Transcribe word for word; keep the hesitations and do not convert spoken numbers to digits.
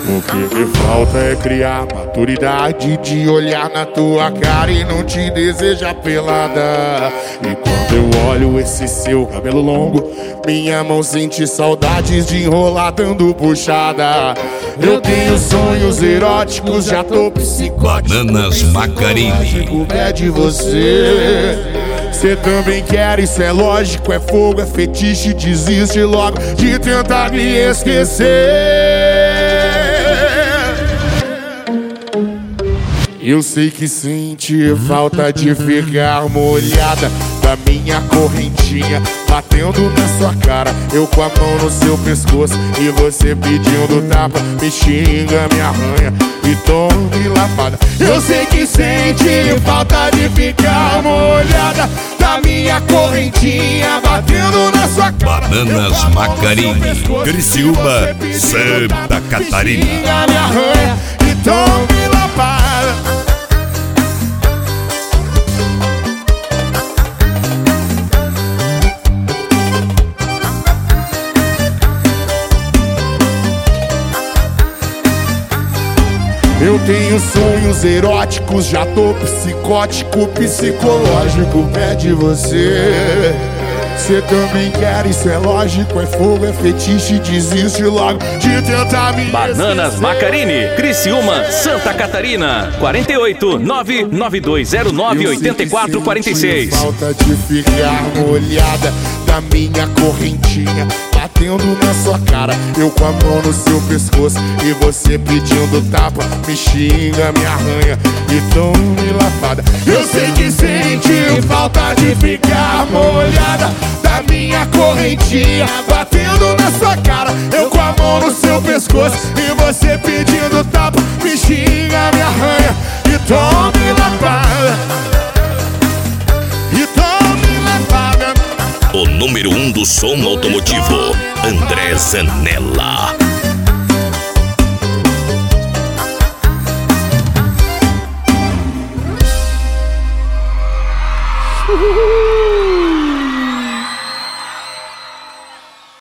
O que me falta é criar maturidade de olhar na tua cara e não te desejar pelada. E quando eu olho esse seu cabelo longo, minha mão sente saudades de enrolar dando puxada. Eu tenho sonhos eróticos, já tô psicótico. Bananas Macarini. É de você. Cê também quer, isso é lógico. É fogo, é fetiche, desiste logo de tentar me esquecer. Eu sei que sente falta de ficar molhada da minha correntinha batendo na sua cara, eu com a mão no seu pescoço e você pedindo tapa, me xinga, me arranha e tome lapada. Eu sei que sente falta de ficar molhada da minha correntinha batendo na sua cara. Bananas Macarini, Criciúma, Santa Catarina. Me xinga, me arranha e tome lapada. Eu tenho sonhos eróticos, já tô psicótico, psicológico, pede você. Cê também quer, isso é lógico, é fogo, é fetiche, desiste logo de tentar me Bananas esquecer. Macarini, Criciúma, Santa Catarina, quarenta e oito, nove nove dois zero nove, oito quatro quatro seis. Falta de ficar molhada da minha correntinha batendo na sua cara, eu com a mão no seu pescoço e você pedindo tapa, me xinga, me arranha e tome lavada. Eu sei que sente falta de ficar molhada da minha correntinha batendo na sua cara, eu com a mão no seu pescoço e você pedindo tapa, me xinga, me arranha e tome lavada. E tome lavada. O número um do som automotivo, André Zanella. Uhul.